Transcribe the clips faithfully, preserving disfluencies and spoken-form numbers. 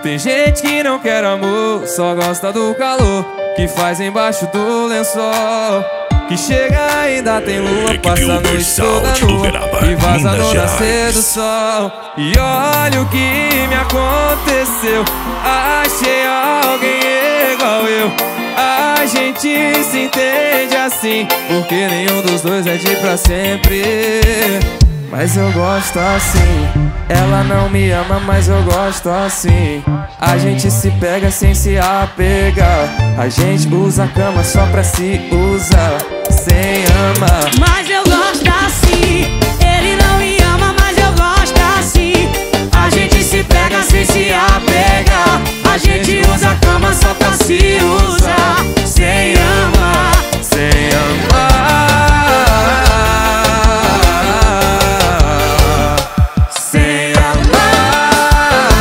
Tem gente que não quer amor, só gosta do calor que faz embaixo do lençol. Que chega ainda tem lua, passa a noite toda nua e vaza no nascer do sol. E olha o que me aconteceu, achei alguém igual eu. A gente se entende assim, porque nenhum dos dois é de pra sempre. Mas eu gosto assim. Ela não me ama, mas eu gosto assim. A gente se pega sem se apegar. A gente usa a cama só pra se usar, sem amar. Mas eu gosto assim. Ele não me ama, mas eu gosto assim. A gente se pega sem se apegar. A gente usa a cama só pra se usar, sem amar, sem amar. Sem amar.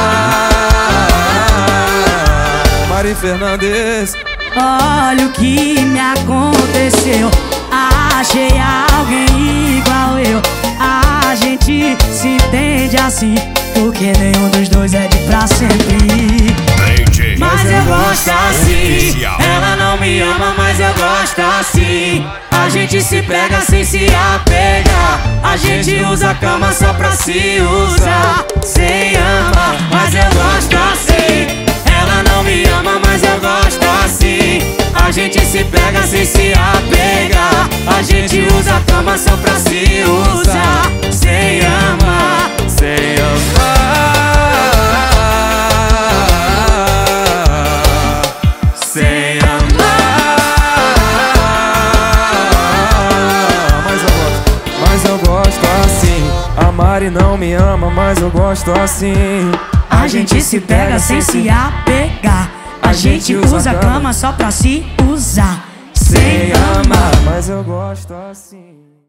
Mari Fernandes. Olha o que me aconteceu, achei alguém igual eu. A gente se entende assim, porque nenhum dos dois é de pra sempre. Mas eu gosto assim. Ela não me ama, mas eu gosto assim. A gente se pega sem se apegar. A gente usa a cama só pra se usar, sem amar. Mas eu gosto assim. Ela não me ama, mas eu gosto assim. A gente se pega sem se apegar. A gente usa a cama só pra se usar, sem amar, sem amar, sem amar. Mas eu gosto, mas eu gosto assim. A Mari não me ama, mas eu gosto assim. A gente se pega sem se apegar. A gente usa a cama só pra se usar, sem amar. Mas eu gosto assim.